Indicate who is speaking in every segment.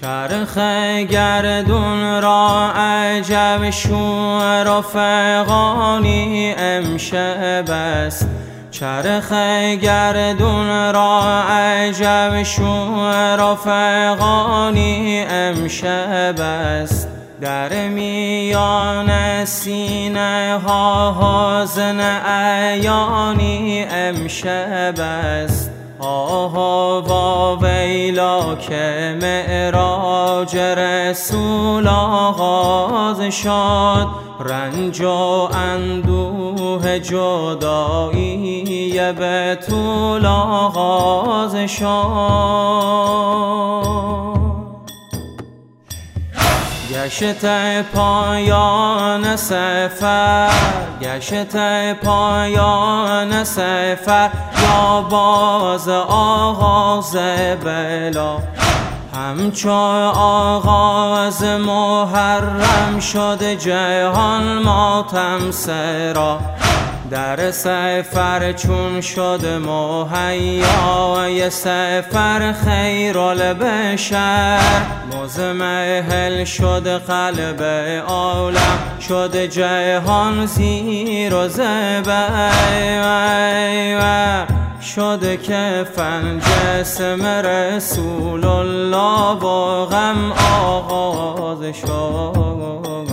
Speaker 1: چرخ گردون را عجب شور و فغانی امشب است. چرخ گردون را عجب شور و فغانی امشب است. در میان سینه ها حزن عیانی امشب است. آها و ویلا که معراج رسول آغاز شد، رنج و اندوه جدایی بتول آغاز شد. گشت پایان سفر، گشت پایان سفر یا باز آغاز بلا. همچو آغاز محرم شد جهان ماتم سرا. در سفر چون شد مهیای سفر خیرالبشر، مزمحل شد قلب عالم، شد جهان زیر و زبر. شد کفن جسم رسول الله و غم آغاز شد.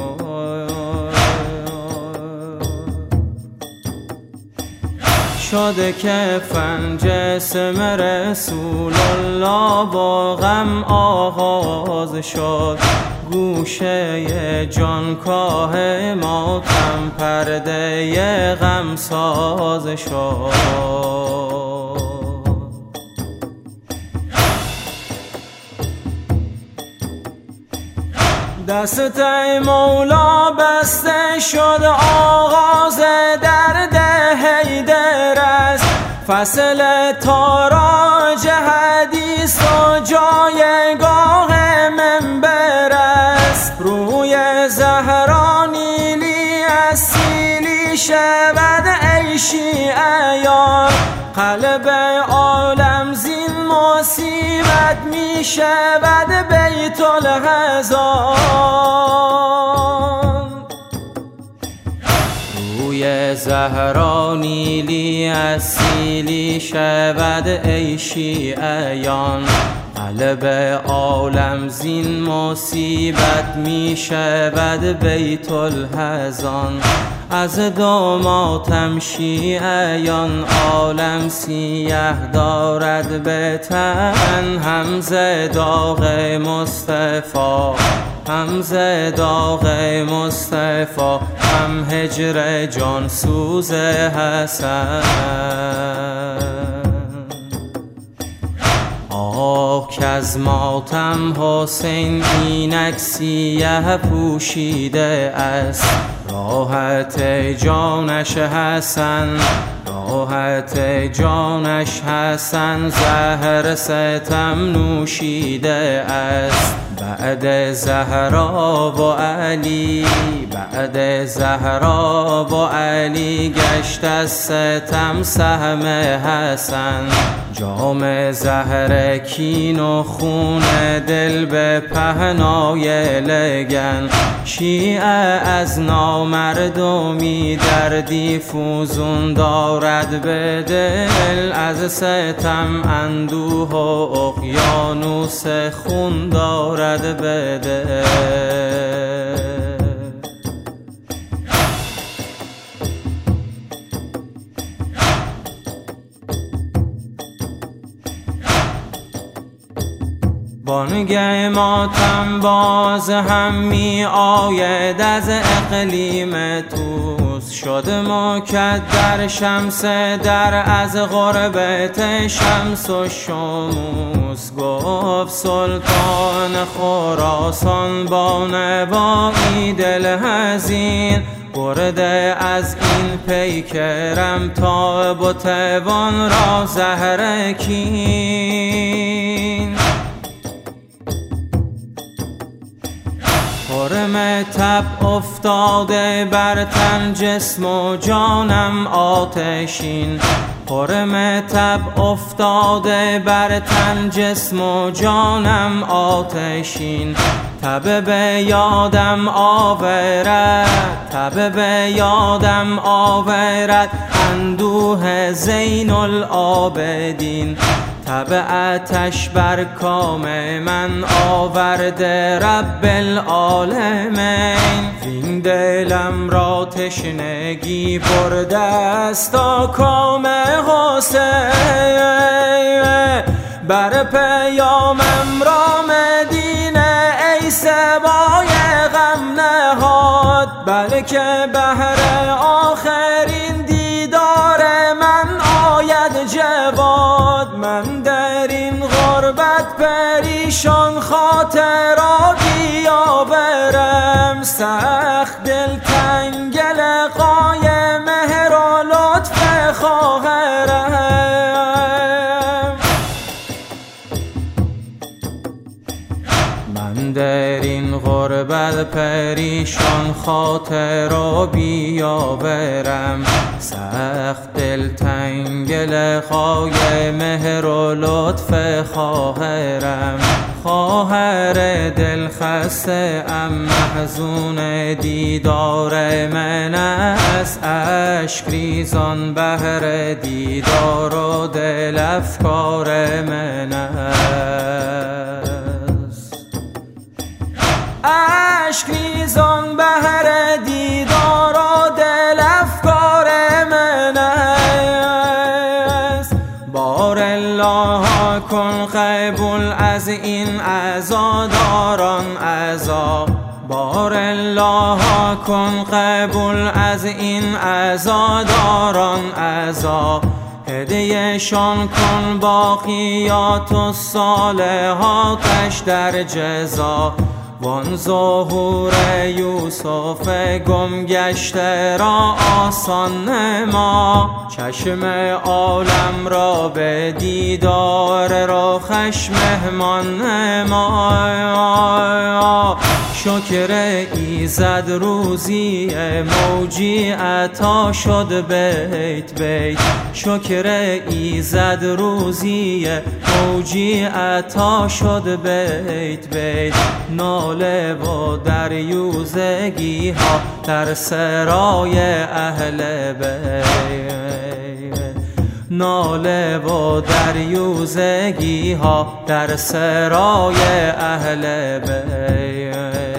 Speaker 1: شد کفن جسم رسول الله و غم آغاز شد. گوشه جانکاه ماتم پرده غم ساز شد. دست مولا بسته شد، آغاز درد حیدر است. فصل تاراج حدیث و جایگاه منبر است. روی زهرا نیلی از سیلی شود عیشی عیان. قلب عالم زین مصیبت می شود بیت الحزان. روی زهرا نیلی از سیلی شود عیشی عیان. قلب عالم زین مصیبت می شود بیت الحزان. از دو ماتم شیعیان عالم سیه دارد به تن. هم ز داغ مصطفی، هم ز داغ مصطفی، هم هجر جان سوز حسن. آه که از ماتم حسین اینک سیه پوشیده است. راحت جانش حسن، راحت جانش حسن، زهر ستم نوشیده است. بعد زهرا و علی، بعد زهرا و علی گشت از ستم سهم حسن. جام زهر کین و خون دل به پهنای لگن. شیعه از نامردمی دردی فوزون دارد به دل. از ستم اندوه و اقیانوس خون دارد به دل. بانگ ماتم باز هم می آید از اقلیم توس. شد مکدر شمس در از غربت شمس و شموس. گفت سلطان خراسان با نوایی دل حزین، برده از این پیکرم تاب و توان را زهر کین. حرم تب افتاده بر تن، جسم و جانم آتشین. خرم تب افتاده بر تن، جسم و جانم آتشین. تب به یادم آورد، تب به یادم آورد اندوه زین العابدین. تب آتش بر کام من آورده رب العالمین. این دلم را تشنگی برده است تا کام حسین. بر پیامم را مدینه ای سبای غم نهاد، بلکه بهر آخرین دیدار من آید جواد. من در این غربت پریشان خاطرا بیاورم، سخت دلتنگ لقای مهر و لطف خواهرم. من در این غربت پریشان خاطرا بیاورم، سخت دلتنگ لقای مهر و لطف خواهرم. خواهر دل خسته ام محزون دیدار من است، اشک ریزان بهر دیدار و دل افکار من است. اشک ریزان بهر دیدار و دل افکار من است. بار الله کن قبول از این عزاداران عزا، بار الله کن قبول از این عزاداران عزا. هدیه‌شان کن باقیات و صالحاتش در جزا. وان ظهور یوسف گم گشته را آسان نما، چشم عالم را به دیدار رخش مهمان نما. شکر ایزد روزی موجی عطا شد بیت بیت، شکر ایزد روزی موجی عطا شد بیت بیت. ناله و دریوزگی ها در سرای اهل بیت، ناله و دریوزگی ها در سرای اهل بیت.